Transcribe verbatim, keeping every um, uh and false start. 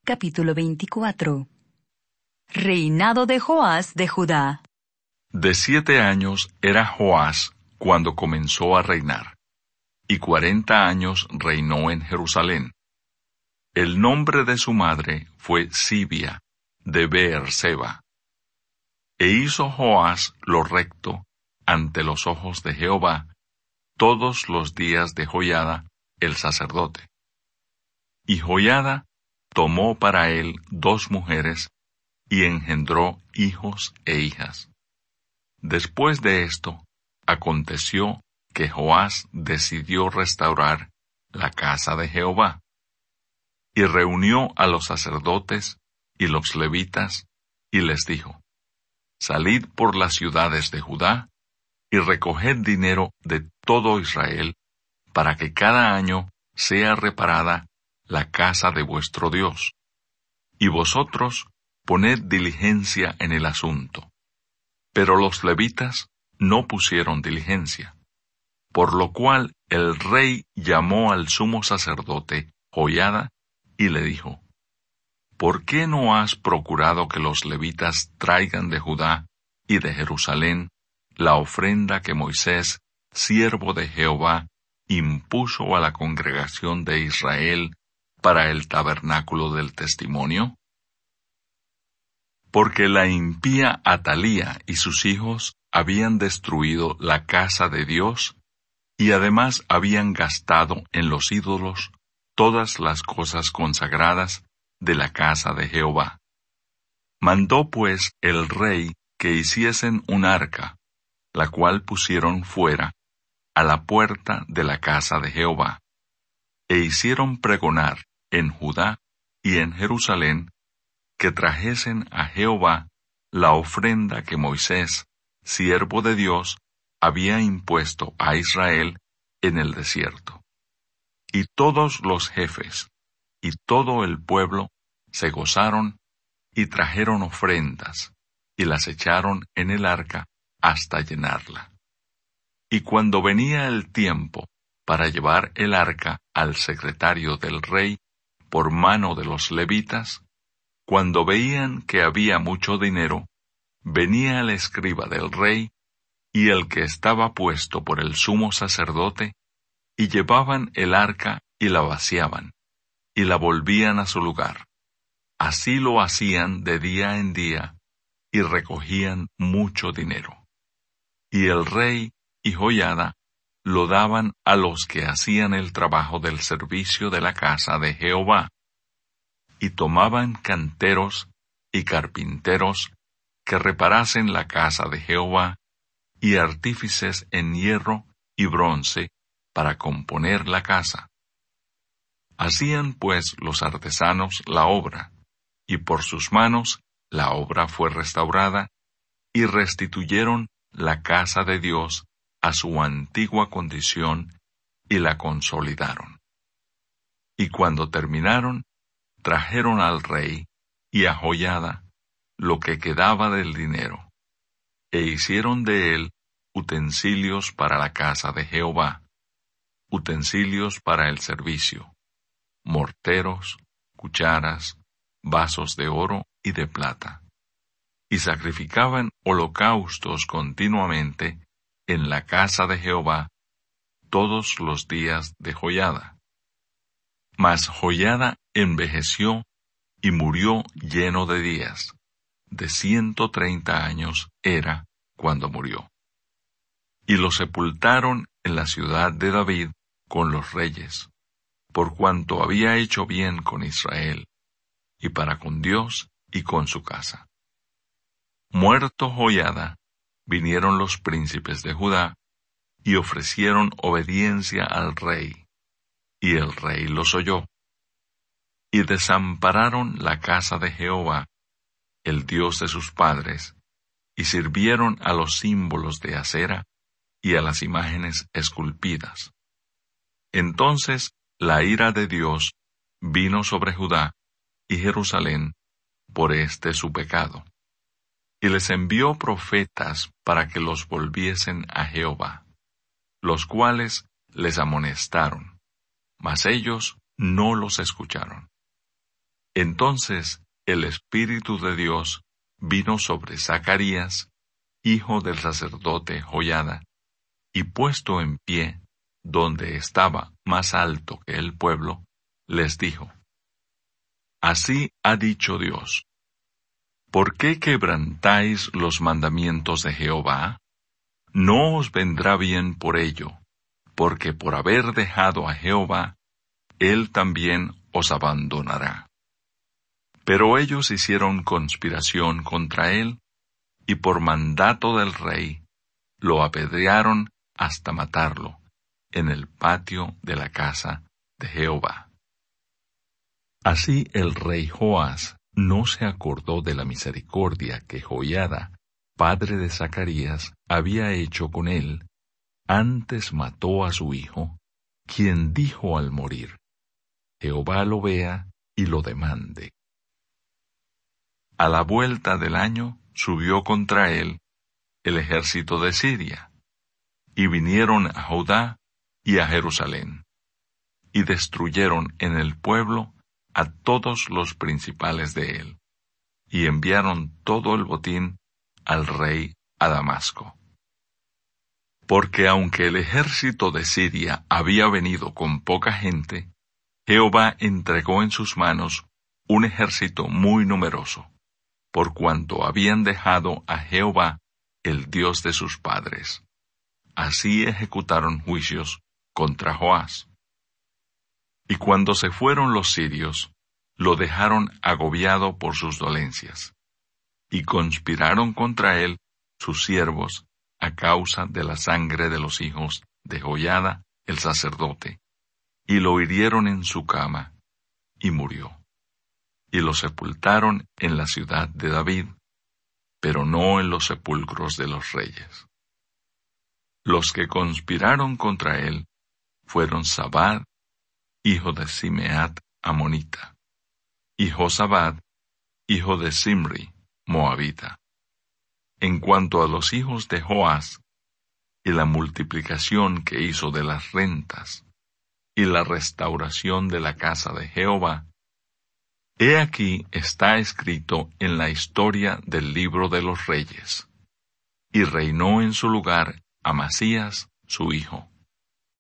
capítulo veinticuatro. Reinado de Joás de Judá. De siete años era Joás cuando comenzó a reinar, y cuarenta años reinó en Jerusalén. El nombre de su madre fue Sibia, de Beerseba. E hizo Joás lo recto ante los ojos de Jehová todos los días de Joiada, el sacerdote. Y Joiada tomó para él dos mujeres, y engendró hijos e hijas. Después de esto, aconteció que Joás decidió restaurar la casa de Jehová, y reunió a los sacerdotes y los levitas, y les dijo: Salid por las ciudades de Judá, y recoged dinero de todo Israel, para que cada año sea reparada la casa de vuestro Dios. Y vosotros poned diligencia en el asunto. Pero los levitas no pusieron diligencia, por lo cual el rey llamó al sumo sacerdote Joiada y le dijo: ¿Por qué no has procurado que los levitas traigan de Judá y de Jerusalén la ofrenda que Moisés, siervo de Jehová, impuso a la congregación de Israel para el tabernáculo del testimonio? Porque la impía Atalía y sus hijos habían destruido la casa de Dios, y además habían gastado en los ídolos todas las cosas consagradas de la casa de Jehová. Mandó pues el rey que hiciesen un arca, la cual pusieron fuera, a la puerta de la casa de Jehová, e hicieron pregonar en Judá y en Jerusalén que trajesen a Jehová la ofrenda que Moisés, siervo de Dios, había impuesto a Israel en el desierto. Y todos los jefes y todo el pueblo se gozaron y trajeron ofrendas, y las echaron en el arca hasta llenarla. Y cuando venía el tiempo para llevar el arca al secretario del rey por mano de los levitas, cuando veían que había mucho dinero, venía el escriba del rey y el que estaba puesto por el sumo sacerdote, y llevaban el arca y la vaciaban, y la volvían a su lugar. Así lo hacían de día en día, y recogían mucho dinero. Y el rey y Joiada lo daban a los que hacían el trabajo del servicio de la casa de Jehová, y tomaban canteros y carpinteros que reparasen la casa de Jehová, y artífices en hierro y bronce para componer la casa. Hacían pues los artesanos la obra, y por sus manos la obra fue restaurada, y restituyeron la casa de Dios a su antigua condición, y la consolidaron. Y cuando terminaron, trajeron al rey y a Joiada lo que quedaba del dinero, e hicieron de él utensilios para la casa de Jehová, utensilios para el servicio, morteros, cucharas, vasos de oro y de plata, y sacrificaban holocaustos continuamente en la casa de Jehová todos los días de Joiada. Mas Joiada envejeció y murió lleno de días. De ciento treinta años era cuando murió. Y lo sepultaron en la ciudad de David con los reyes, por cuanto había hecho bien con Israel, y para con Dios y con su casa. Muerto Joiada, vinieron los príncipes de Judá, y ofrecieron obediencia al rey, y el rey los oyó. Y desampararon la casa de Jehová, el Dios de sus padres, y sirvieron a los símbolos de acera y a las imágenes esculpidas. Entonces la ira de Dios vino sobre Judá y Jerusalén por este su pecado, y les envió profetas para que los volviesen a Jehová, los cuales les amonestaron, mas ellos no los escucharon. Entonces el Espíritu de Dios vino sobre Zacarías, hijo del sacerdote Joiada, y puesto en pie, donde estaba más alto que el pueblo, les dijo: Así ha dicho Dios: ¿Por qué quebrantáis los mandamientos de Jehová? No os vendrá bien por ello, porque por haber dejado a Jehová, él también os abandonará. Pero ellos hicieron conspiración contra él, y por mandato del rey, lo apedrearon hasta matarlo, en el patio de la casa de Jehová. Así el rey Joás no se acordó de la misericordia que Joiada, padre de Zacarías, había hecho con él, antes mató a su hijo, quien dijo al morir: Jehová lo vea y lo demande. A la vuelta del año subió contra él el ejército de Siria, y vinieron a Judá y a Jerusalén, y destruyeron en el pueblo a todos los principales de él, y enviaron todo el botín al rey a Damasco. Porque aunque el ejército de Siria había venido con poca gente, Jehová entregó en sus manos un ejército muy numeroso, por cuanto habían dejado a Jehová, el Dios de sus padres. Así ejecutaron juicios contra Joás. Y cuando se fueron los sirios, lo dejaron agobiado por sus dolencias, y conspiraron contra él sus siervos a causa de la sangre de los hijos de Joiada el sacerdote, y lo hirieron en su cama, y murió. Y lo sepultaron en la ciudad de David, pero no en los sepulcros de los reyes. Los que conspiraron contra él fueron Zabad, hijo de Simeat amonita, y Josabad, hijo de Simri, moabita. En cuanto a los hijos de Joás, y la multiplicación que hizo de las rentas, y la restauración de la casa de Jehová, he aquí está escrito en la historia del libro de los reyes, y reinó en su lugar Amasías su hijo.